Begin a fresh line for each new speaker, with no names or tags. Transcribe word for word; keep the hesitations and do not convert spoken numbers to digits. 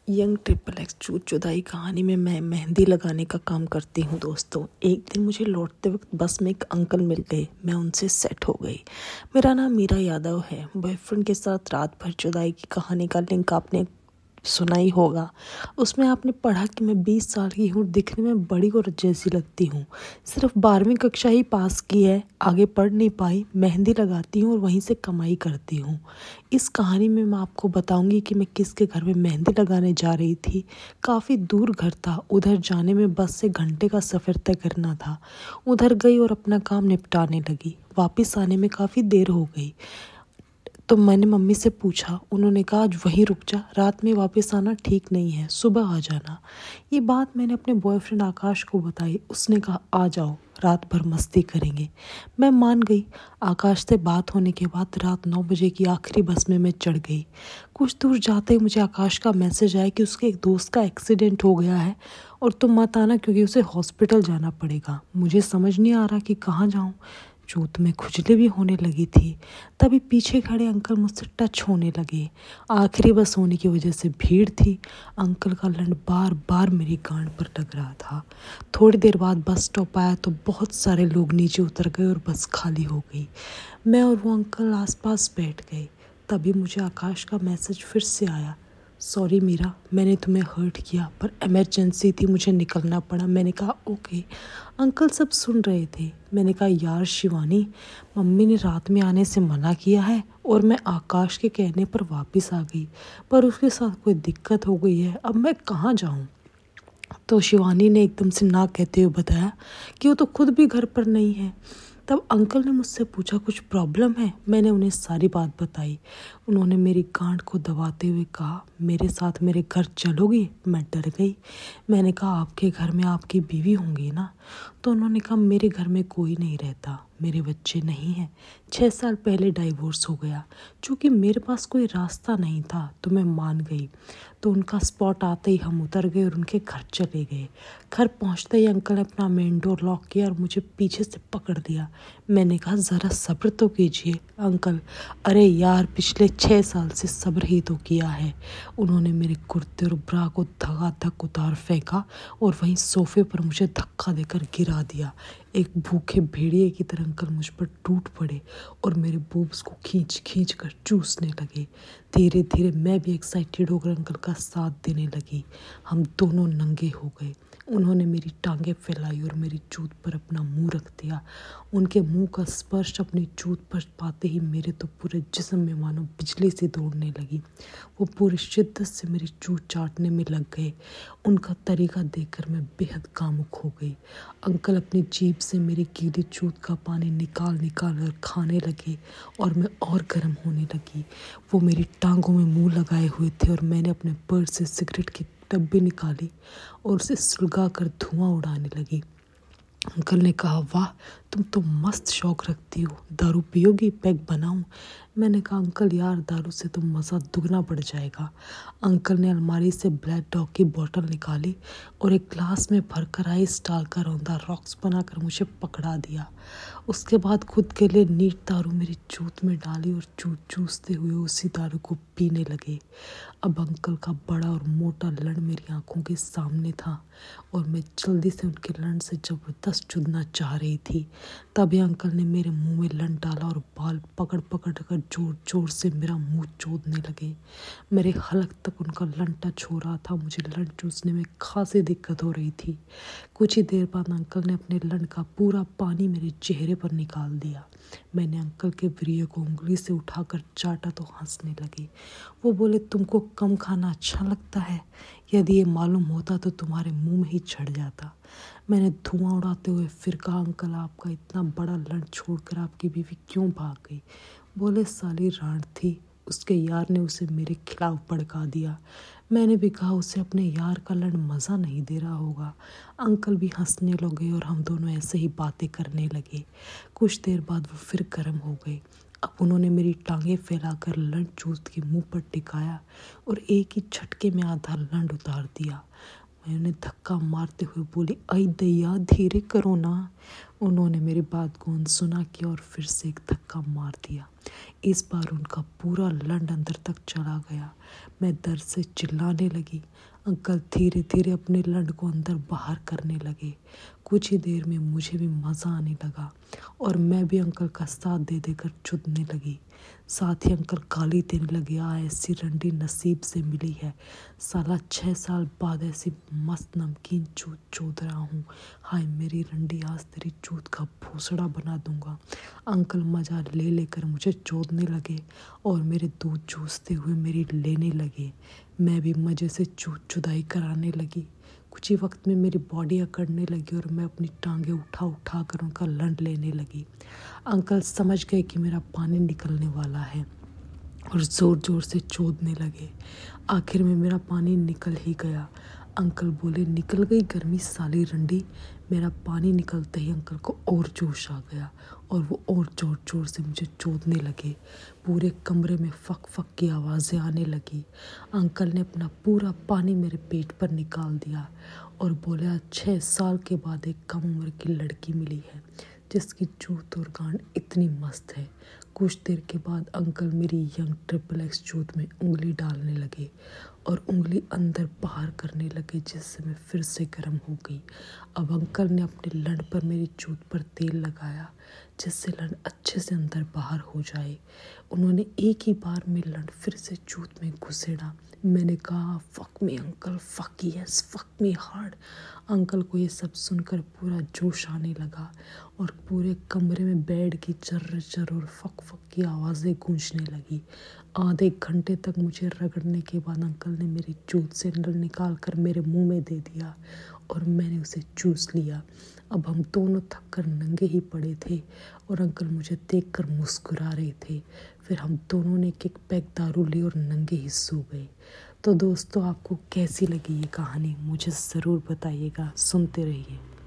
Young triple x चूत जुदाई कहानी में मैं मेहंदी लगाने का काम करती हूँ दोस्तों। एक दिन मुझे लौटते वक्त बस में एक अंकल मिल गए। मैं उनसे सेट हो गई। मेरा नाम मीरा यादव है। बॉयफ्रेंड के साथ रात भर जुदाई की कहानी का लिंक आपने सुना ही होगा। उसमें आपने पढ़ा कि मैं बीस साल की हूँ, दिखने में बड़ी औरत जैसी लगती हूँ। सिर्फ बारहवीं कक्षा ही पास की है, आगे पढ़ नहीं पाई। मेहंदी लगाती हूँ और वहीं से कमाई करती हूँ। इस कहानी में मैं आपको बताऊंगी कि मैं किसके घर में मेहंदी लगाने जा रही थी। काफ़ी दूर घर था, उधर जाने में बस से घंटे का सफ़र तय करना था। उधर गई और अपना काम निपटाने लगी। वापस आने में काफ़ी देर हो गई तो मैंने मम्मी से पूछा। उन्होंने कहा आज वहीं रुक जा, रात में वापस आना ठीक नहीं है, सुबह आ जाना। ये बात मैंने अपने बॉयफ्रेंड आकाश को बताई। उसने कहा आ जाओ, रात भर मस्ती करेंगे। मैं मान गई। आकाश से बात होने के बाद रात नौ बजे की आखिरी बस में मैं चढ़ गई। कुछ दूर जाते ही मुझे आकाश का मैसेज आया कि उसके एक दोस्त का एक्सीडेंट हो गया है और तुम मत आना क्योंकि उसे हॉस्पिटल जाना पड़ेगा। मुझे समझ नहीं आ रहा कि कहाँ जाऊँ। चूत में खुजली भी होने लगी थी। तभी पीछे खड़े अंकल मुझसे टच होने लगे। आखिरी बस होने की वजह से भीड़ थी। अंकल का लंड बार बार मेरी गांड पर लग रहा था। थोड़ी देर बाद बस स्टॉप आया तो बहुत सारे लोग नीचे उतर गए और बस खाली हो गई। मैं और वो अंकल आसपास बैठ गए। तभी मुझे आकाश का मैसेज फिर से आया। सॉरी मीरा, मैंने तुम्हें हर्ट किया, पर इमरजेंसी थी, मुझे निकलना पड़ा। मैंने कहा ओके। अंकल सब सुन रहे थे। मैंने कहा यार शिवानी, मम्मी ने रात में आने से मना किया है और मैं आकाश के कहने पर वापस आ गई, पर उसके साथ कोई दिक्कत हो गई है। अब मैं कहाँ जाऊँ? तो शिवानी ने एकदम से ना कहते हुए बताया कि वो तो खुद भी घर पर नहीं है। तब अंकल ने मुझसे पूछा कुछ प्रॉब्लम है? मैंने उन्हें सारी बात बताई। उन्होंने मेरी गांठ को दबाते हुए कहा मेरे साथ मेरे घर चलोगी? मैं डर गई। मैंने कहा आपके घर में आपकी बीवी होंगी ना? तो उन्होंने कहा मेरे घर में कोई नहीं रहता, मेरे बच्चे नहीं हैं, छः साल पहले डाइवोर्स हो गया। चूँकि मेरे पास कोई रास्ता नहीं था तो मैं मान गई। तो उनका स्पॉट आते ही हम उतर गए और उनके घर चले गए। घर पहुंचते ही अंकल ने अपना मेन डोर लॉक किया और मुझे पीछे से पकड़ दिया। मैंने कहा ज़रा सब्र तो कीजिए अंकल। अरे यार, पिछले छः साल से सब्र ही तो किया है। उन्होंने मेरे कुर्ते और ब्रा को धक्का उतार फेंका और वहीं सोफे पर मुझे धक्का देकर गिरा दिया। एक भूखे भेड़िए की तरह अंकल मुझ पर टूट पड़े और मेरे बूब्स को खींच खींच कर चूसने लगे। धीरे धीरे मैं भी एक्साइटेड होकर अंकल का साथ देने लगी। हम दोनों नंगे हो गए। उन्होंने मेरी टांगें फैलाई और मेरी चूत पर अपना मुंह रख दिया। उनके मुंह का स्पर्श अपनी चूत पर पाते ही मेरे तो पूरे जिस्म में मानो बिजली सी दौड़ने लगी। वो पूरी शिद्दत से मेरी चूत चाटने में लग गए। उनका तरीका देखकर मैं बेहद कामुक हो गई। अंकल अपनी जीभ से मेरी गीली चूत का पानी निकाल निकाल कर खाने लगे और मैं और गर्म होने लगी। वो मेरी टांगों में मुंह लगाए हुए थे और मैंने अपने पर्स से सिगरेट की डब्बी निकाली और उसे सुलगा कर धुआं उड़ाने लगी। अंकल ने कहा वाह, तुम तो मस्त शौक रखती हो, दारू पियोगी? पैक बनाऊं? मैंने कहा अंकल यार, दारू से तो मज़ा दुगना बढ़ जाएगा। अंकल ने अलमारी से ब्लैक डॉग की बोतल निकाली और एक ग्लास में भरकर आइस डालकर रौंदा रॉक्स बनाकर मुझे पकड़ा दिया। उसके बाद खुद के लिए नीट दारू मेरी चूत में डाली और चूत चूसते हुए उसी दारू को पीने लगे। अब अंकल का बड़ा और मोटा लड़ मेरी आंखों के सामने था और मैं जल्दी से उनके लड़ से ज़बरदस्त चुदना चाह रही थी। तभी अंकल ने मेरे मुंह में लन डाला और बाल पकड़ पकड़ कर जोर जोर से मेरा मुंह चोदने लगे। मेरे हलक तक उनका लन टच हो रहा था। मुझे लन चूसने में खासी दिक्कत हो रही थी। कुछ ही देर बाद अंकल ने अपने लन का पूरा पानी मेरे चेहरे पर निकाल दिया। मैंने अंकल के वीर्य को उंगली से उठाकर चाटा तो हंसने लगे। वो बोले तुमको कम खाना अच्छा लगता है? यदि ये मालूम होता तो तुम्हारे मुंह में ही चढ़ जाता। मैंने धुआं उड़ाते हुए फिर कहा अंकल, आपका इतना बड़ा लड़ छोड़कर आपकी बीवी क्यों भाग गई? बोले साली रांड थी, उसके यार ने उसे मेरे खिलाफ भड़का दिया। मैंने भी कहा उसे अपने यार का लड़ मज़ा नहीं दे रहा होगा। अंकल भी हंसने लगे और हम दोनों ऐसे ही बातें करने लगे। कुछ देर बाद वो फिर गर्म हो गए। अब उन्होंने मेरी टांगें फैलाकर लंड चूत के मुंह पर टिकाया और एक ही झटके में आधा लंड उतार दिया। मैं उन्हें धक्का मारते हुए बोली, आई दैया धीरे करो ना। उन्होंने मेरी बात को अनसुना किया और फिर से एक धक्का मार दिया। इस बार उनका पूरा लंड अंदर तक चला गया। मैं दर्द से चिल्लाने लगी। अंकल धीरे धीरे अपने लंड को अंदर बाहर करने लगे। कुछ ही देर में मुझे भी मज़ा आने लगा और मैं भी अंकल का साथ दे देकर चुदने लगी। साथ ही अंकल गाली देने लगे, आ ऐसी रंडी नसीब से मिली है, साला छः साल बाद ऐसी मस्त नमकीन चूत चोद रहा हूँ। हाय मेरी रंडी, आज तेरी चूत का भूसड़ा बना दूंगा। अंकल मजा ले लेकर मुझे चोदने लगे और मेरे दूध चूसते हुए मेरी लेने लगे। मैं भी मज़े से चूत चुदाई कराने लगी। कुछ ही वक्त में मेरी बॉडी अकड़ने लगी और मैं अपनी टांगें उठा उठा कर उनका लंड लेने लगी। अंकल समझ गए कि मेरा पानी निकलने वाला है और ज़ोर ज़ोर से चोदने लगे। आखिर में मेरा पानी निकल ही गया। अंकल बोले, निकल गई गर्मी साली रंडी। मेरा पानी निकलते ही अंकल को और जोश आ गया और वो और ज़ोर ज़ोर से मुझे चोदने लगे। पूरे कमरे में फक फक की आवाज़ें आने लगी। अंकल ने अपना पूरा पानी मेरे पेट पर निकाल दिया और बोला, छः साल के बाद एक कम उम्र की लड़की मिली है जिसकी चूत और गांड इतनी मस्त है। कुछ देर के बाद अंकल मेरी यंग ट्रिपल एक्स चूत में उंगली डालने लगे और उंगली अंदर बाहर करने लगे, जिससे मैं फिर से गर्म हो गई। अब अंकल ने अपने लंड पर मेरी चूत पर तेल लगाया जिससे लंड अच्छे से अंदर बाहर हो जाए। उन्होंने एक ही बार में लंड फिर से चूत में घुसेड़ा। मैंने कहा, fuck me uncle, fuck yes, fuck me hard. Uncle को ये सब सुनकर पूरा जोश आने लगा और पूरे कमरे में बेड की चर्र चर्र और फक फक की आवाज़ें गूंजने लगी। आधे घंटे तक मुझे रगड़ने के बाद अंकल ने मेरी चूत से नल निकाल कर मेरे मुंह में दे दिया और मैंने उसे चूस लिया। अब हम दोनों थक कर नंगे ही पड़े थे और अंकल मुझे देखकर मुस्कुरा रहे थे। फिर हम दोनों ने एक एक पैक दारू ली और नंगे ही सो गए। तो दोस्तों, आपको कैसी लगी ये कहानी मुझे ज़रूर बताइएगा। सुनते रहिए।